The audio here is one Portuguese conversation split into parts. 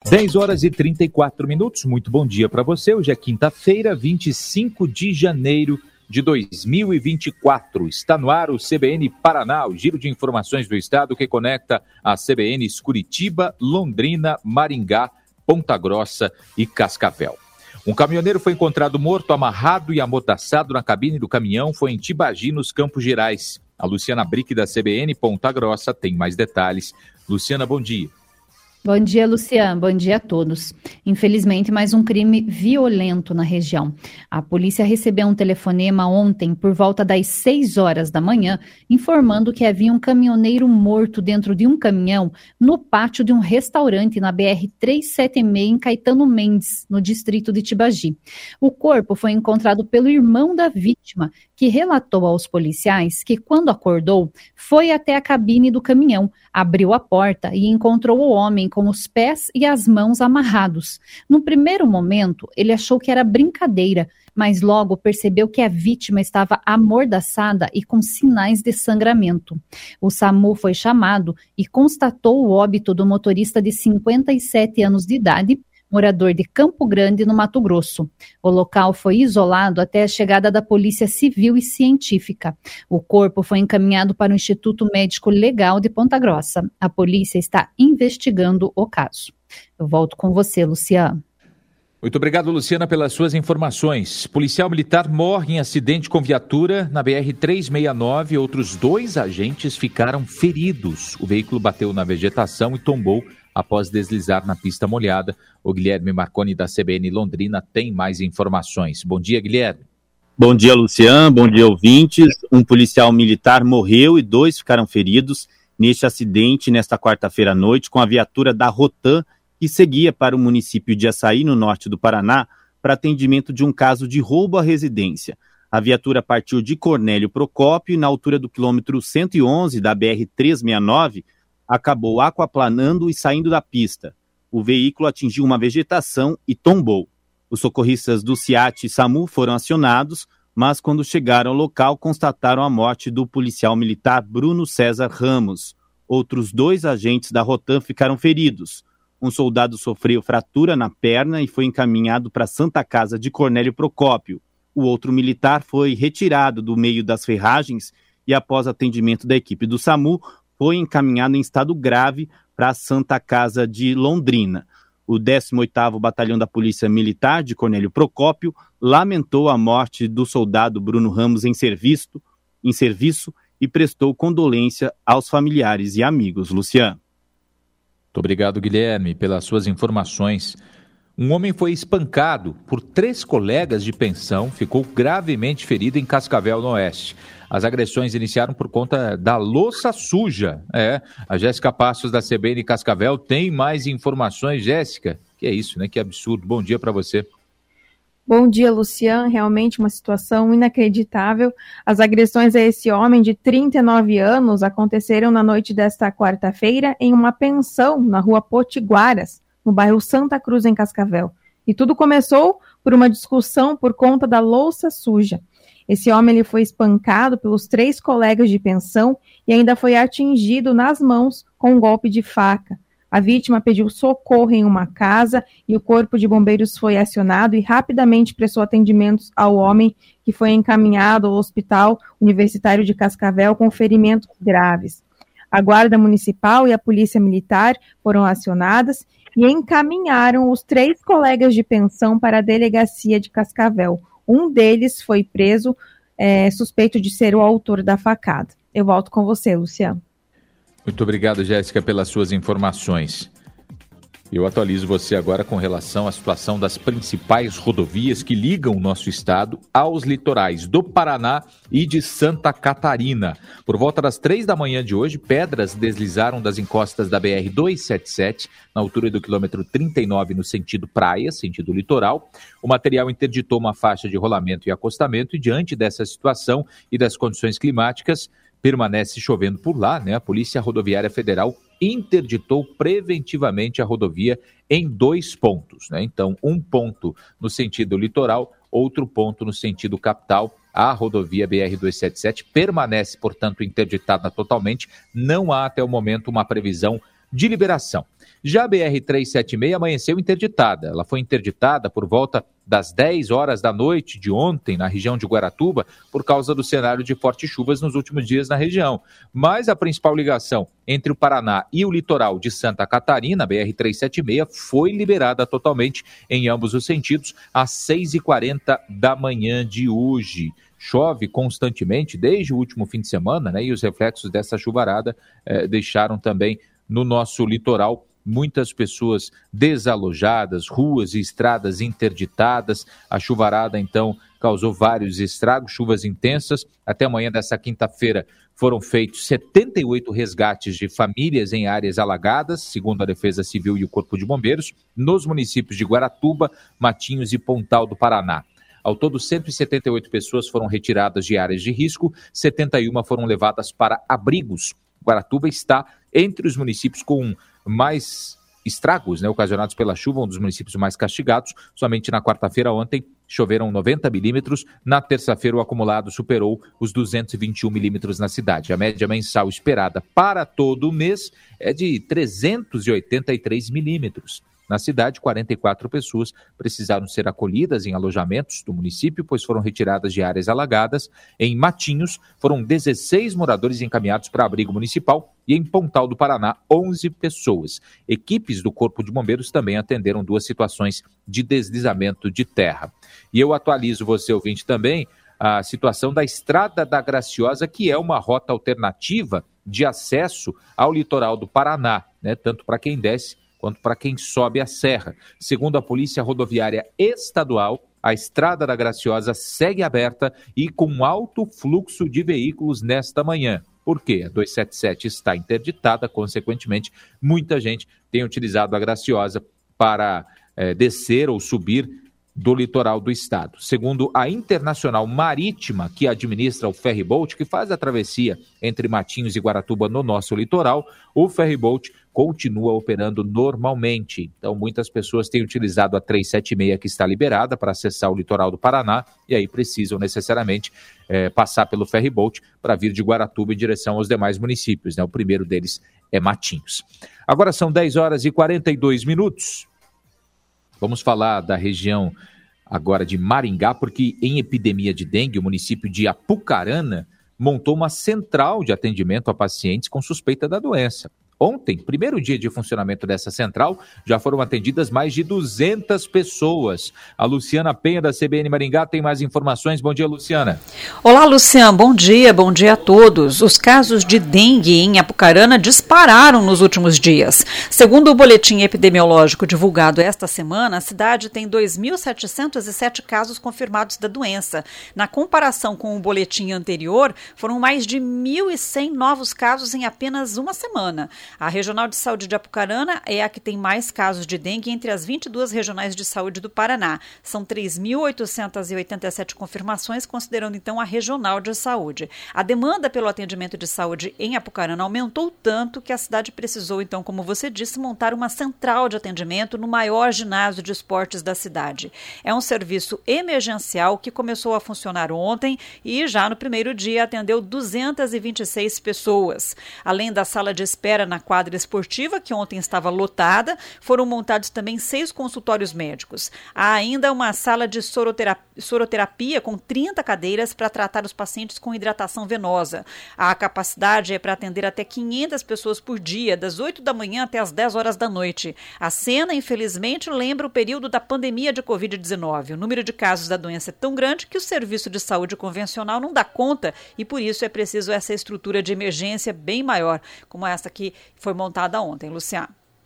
10h34. Muito bom dia para você. Hoje é quinta-feira, 25 de janeiro de 2024. Está no ar o CBN Paraná, o giro de informações do estado que conecta a CBNs Curitiba, Londrina, Maringá, Ponta Grossa e Cascavel. Um caminhoneiro foi encontrado morto, amarrado e amordaçado na cabine do caminhão. Foi em Tibagi, nos Campos Gerais. A Luciana Brick, da CBN Ponta Grossa, tem mais detalhes. Luciana, bom dia. Bom dia, Luciano. Bom dia a todos. Infelizmente, mais um crime violento na região. A polícia recebeu um telefonema ontem, por volta das 6 horas da manhã, informando que havia um caminhoneiro morto dentro de um caminhão no pátio de um restaurante na BR-376, em Caetano Mendes, no distrito de Tibagi. O corpo foi encontrado pelo irmão da vítima, que relatou aos policiais que, quando acordou, foi até a cabine do caminhão, abriu a porta e encontrou o homem com os pés e as mãos amarrados. No primeiro momento, ele achou que era brincadeira, mas logo percebeu que a vítima estava amordaçada e com sinais de sangramento. O SAMU foi chamado e constatou o óbito do motorista de 57 anos de idade, morador de Campo Grande, no Mato Grosso. O local foi isolado até a chegada da Polícia Civil e Científica. O corpo foi encaminhado para o Instituto Médico Legal de Ponta Grossa. A polícia está investigando o caso. Eu volto com você, Luciano. Muito obrigado, Luciana, pelas suas informações. Policial militar morre em acidente com viatura na BR-369. Outros 2 agentes ficaram feridos. O veículo bateu na vegetação e tombou após deslizar na pista molhada. O Guilherme Marconi, da CBN Londrina, tem mais informações. Bom dia, Guilherme. Bom dia, Luciano. Bom dia, ouvintes. Um policial militar morreu e 2 ficaram feridos neste acidente nesta quarta-feira à noite com a viatura da Rotan, que seguia para o município de Açaí, no norte do Paraná, para atendimento de um caso de roubo à residência. A viatura partiu de Cornélio Procópio e, na altura do quilômetro 111 da BR-369, acabou aquaplanando e saindo da pista. O veículo atingiu uma vegetação e tombou. Os socorristas do CIAT e SAMU foram acionados, mas quando chegaram ao local constataram a morte do policial militar Bruno César Ramos. Outros 2 agentes da Rotan ficaram feridos. Um soldado sofreu fratura na perna e foi encaminhado para a Santa Casa de Cornélio Procópio. O outro militar foi retirado do meio das ferragens e, após atendimento da equipe do SAMU, foi encaminhado em estado grave para a Santa Casa de Londrina. O 18º Batalhão da Polícia Militar de Cornélio Procópio lamentou a morte do soldado Bruno Ramos em serviço e prestou condolência aos familiares e amigos. Luciano. Muito obrigado, Guilherme, pelas suas informações. Um homem foi espancado por 3 colegas de pensão, ficou gravemente ferido em Cascavel, no Oeste. As agressões iniciaram por conta da louça suja. A Jéssica Passos, da CBN Cascavel, tem mais informações. Jéssica, que é isso, né? Que absurdo. Bom dia para você. Bom dia, Luciano. Realmente uma situação inacreditável. As agressões a esse homem de 39 anos aconteceram na noite desta quarta-feira em uma pensão na rua Potiguaras, no bairro Santa Cruz, em Cascavel. E tudo começou por uma discussão por conta da louça suja. Esse homem ele foi espancado pelos 3 colegas de pensão e ainda foi atingido nas mãos com um golpe de faca. A vítima pediu socorro em uma casa e o corpo de bombeiros foi acionado e rapidamente prestou atendimentos ao homem, que foi encaminhado ao Hospital Universitário de Cascavel com ferimentos graves. A Guarda Municipal e a Polícia Militar foram acionadas e encaminharam os 3 colegas de pensão para a delegacia de Cascavel. Um deles foi preso, suspeito de ser o autor da facada. Eu volto com você, Luciano. Muito obrigado, Jéssica, pelas suas informações. Eu atualizo você agora com relação à situação das principais rodovias que ligam o nosso estado aos litorais do Paraná e de Santa Catarina. Por volta das 3 da manhã de hoje, pedras deslizaram das encostas da BR-277, na altura do quilômetro 39, no sentido praia, sentido litoral. O material interditou uma faixa de rolamento e acostamento e, diante dessa situação e das condições climáticas, permanece chovendo por lá, né? A Polícia Rodoviária Federal interditou preventivamente a rodovia em 2 pontos, né? Então, um ponto no sentido litoral, outro ponto no sentido capital. A rodovia BR-277 permanece, portanto, interditada totalmente. Não há, até o momento, uma previsão de liberação. Já a BR-376 amanheceu interditada. Ela foi interditada por volta das 10 horas da noite de ontem, na região de Guaratuba, por causa do cenário de fortes chuvas nos últimos dias na região. Mas a principal ligação entre o Paraná e o litoral de Santa Catarina, a BR-376, foi liberada totalmente em ambos os sentidos às 6h40 da manhã de hoje. Chove constantemente desde o último fim de semana, né? E os reflexos dessa chuvarada deixaram também no nosso litoral muitas pessoas desalojadas, ruas e estradas interditadas. A chuvarada, então, causou vários estragos, chuvas intensas. Até amanhã dessa quinta-feira foram feitos 78 resgates de famílias em áreas alagadas, segundo a Defesa Civil e o Corpo de Bombeiros, nos municípios de Guaratuba, Matinhos e Pontal do Paraná. Ao todo, 178 pessoas foram retiradas de áreas de risco, 71 foram levadas para abrigos. Guaratuba está entre os municípios com mais estragos, né, ocasionados pela chuva, um dos municípios mais castigados. Somente na quarta-feira ontem choveram 90 milímetros, na terça-feira o acumulado superou os 221 milímetros na cidade. A média mensal esperada para todo o mês é de 383 milímetros. Na cidade, 44 pessoas precisaram ser acolhidas em alojamentos do município, pois foram retiradas de áreas alagadas. Em Matinhos, foram 16 moradores encaminhados para abrigo municipal e em Pontal do Paraná, 11 pessoas. Equipes do Corpo de Bombeiros também atenderam 2 situações de deslizamento de terra. E eu atualizo você, ouvinte, também a situação da Estrada da Graciosa, que é uma rota alternativa de acesso ao litoral do Paraná, né, tanto para quem desce quanto para quem sobe a serra. Segundo a Polícia Rodoviária Estadual, a Estrada da Graciosa segue aberta e com alto fluxo de veículos nesta manhã. Por quê? A 277 está interditada, consequentemente, muita gente tem utilizado a Graciosa para descer ou subir do litoral do estado. Segundo a Internacional Marítima, que administra o ferryboat, que faz a travessia entre Matinhos e Guaratuba no nosso litoral, o ferryboat continua operando normalmente. Então, muitas pessoas têm utilizado a 376, que está liberada para acessar o litoral do Paraná, e aí precisam necessariamente passar pelo ferryboat para vir de Guaratuba em direção aos demais municípios, né? O primeiro deles é Matinhos. Agora são 10 horas e 42 minutos. Vamos falar da região agora de Maringá, porque em epidemia de dengue, o município de Apucarana montou uma central de atendimento a pacientes com suspeita da doença. Ontem, primeiro dia de funcionamento dessa central, já foram atendidas mais de 200 pessoas. A Luciana Penha, da CBN Maringá, tem mais informações. Bom dia, Luciana. Olá, Luciano. Bom dia a todos. Os casos de dengue em Apucarana dispararam nos últimos dias. Segundo o boletim epidemiológico divulgado esta semana, a cidade tem 2.707 casos confirmados da doença. Na comparação com o boletim anterior, foram mais de 1.100 novos casos em apenas uma semana. A Regional de Saúde de Apucarana é a que tem mais casos de dengue entre as 22 regionais de saúde do Paraná. São 3.887 confirmações, considerando então a Regional de Saúde. A demanda pelo atendimento de saúde em Apucarana aumentou tanto que a cidade precisou, então, como você disse, montar uma central de atendimento no maior ginásio de esportes da cidade. É um serviço emergencial que começou a funcionar ontem e já no primeiro dia atendeu 226 pessoas. Além da sala de espera na quadra esportiva, que ontem estava lotada, foram montados também 6 consultórios médicos. Há ainda uma sala de soroterapia com 30 cadeiras para tratar os pacientes com hidratação venosa. A capacidade é para atender até 500 pessoas por dia, das 8 da manhã até as 10 horas da noite. A cena, infelizmente, lembra o período da pandemia de Covid-19. O número de casos da doença é tão grande que o serviço de saúde convencional não dá conta e, por isso, é preciso essa estrutura de emergência bem maior, como essa que foi montada ontem, Luciano.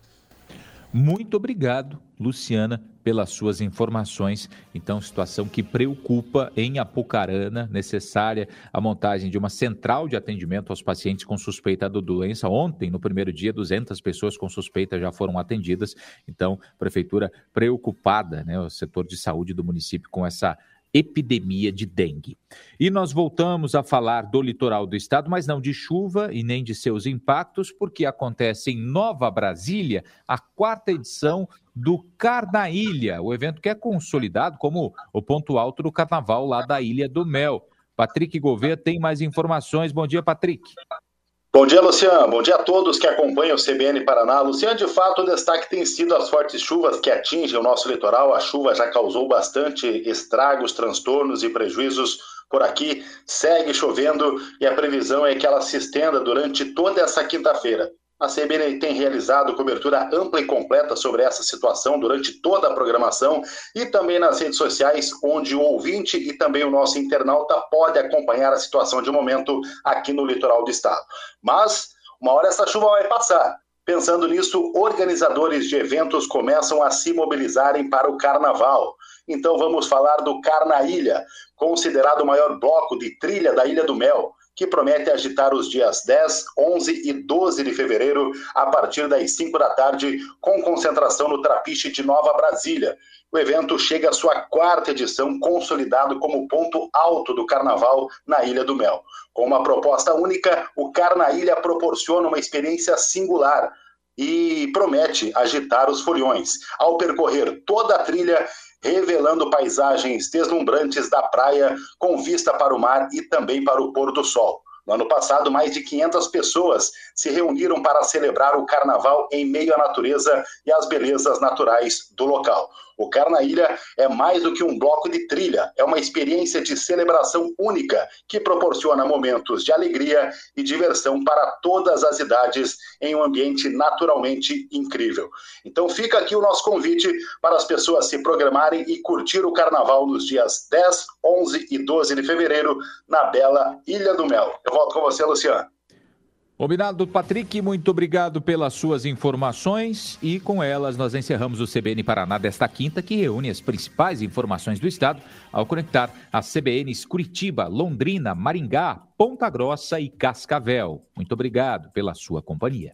Muito obrigado, Luciana, pelas suas informações. Então, situação que preocupa em Apucarana, necessária a montagem de uma central de atendimento aos pacientes com suspeita da doença. Ontem, no primeiro dia, 200 pessoas com suspeita já foram atendidas. Então, prefeitura preocupada, né, o setor de saúde do município com essa epidemia de dengue. E nós voltamos a falar do litoral do estado, mas não de chuva e nem de seus impactos, porque acontece em Nova Brasília a 4ª edição do Carnaília, o evento que é consolidado como o ponto alto do carnaval lá da Ilha do Mel. Patrick Gouveia tem mais informações. Bom dia, Patrick. Bom dia, Luciano. Bom dia a todos que acompanham o CBN Paraná. Luciano, de fato, o destaque tem sido as fortes chuvas que atingem o nosso litoral. A chuva já causou bastante estragos, transtornos e prejuízos por aqui. Segue chovendo e a previsão é que ela se estenda durante toda essa quinta-feira. A CBN tem realizado cobertura ampla e completa sobre essa situação durante toda a programação e também nas redes sociais, onde o ouvinte e também o nosso internauta pode acompanhar a situação de momento aqui no litoral do estado. Mas, uma hora essa chuva vai passar. Pensando nisso, organizadores de eventos começam a se mobilizarem para o carnaval. Então vamos falar do Carnaília, considerado o maior bloco de trilha da Ilha do Mel, que promete agitar os dias 10, 11 e 12 de fevereiro, a partir das 5 da tarde, com concentração no Trapiche de Nova Brasília. O evento chega à sua 4ª edição, consolidado como ponto alto do carnaval na Ilha do Mel. Com uma proposta única, o Carnaília proporciona uma experiência singular e promete agitar os foliões. Ao percorrer toda a trilha, revelando paisagens deslumbrantes da praia com vista para o mar e também para o pôr do sol. No ano passado, mais de 500 pessoas se reuniram para celebrar o carnaval em meio à natureza e às belezas naturais do local. O Carnaília é mais do que um bloco de trilha, é uma experiência de celebração única que proporciona momentos de alegria e diversão para todas as idades em um ambiente naturalmente incrível. Então fica aqui o nosso convite para as pessoas se programarem e curtir o carnaval nos dias 10, 11 e 12 de fevereiro na bela Ilha do Mel. Eu volto com você, Luciano. Combinado, Patrick, muito obrigado pelas suas informações e com elas nós encerramos o CBN Paraná desta quinta, que reúne as principais informações do estado ao conectar as CBNs Curitiba, Londrina, Maringá, Ponta Grossa e Cascavel. Muito obrigado pela sua companhia.